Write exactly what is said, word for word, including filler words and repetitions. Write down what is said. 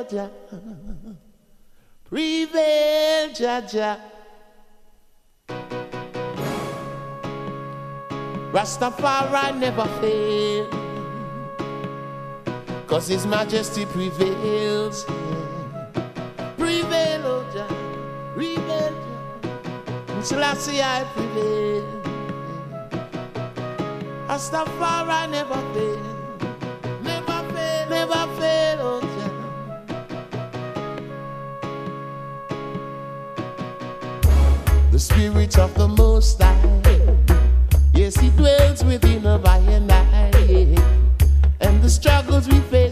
Jah. Prevail, Jah Jah. Rastafari never fail, 'cause His Majesty prevails. Prevail, oh Jah, prevail, Jah. Selassie I prevail. Rastafari never fail, never fail, never fail, oh Jah. The Spirit of the Most High, yes, He dwells within a by and I, and the struggles we face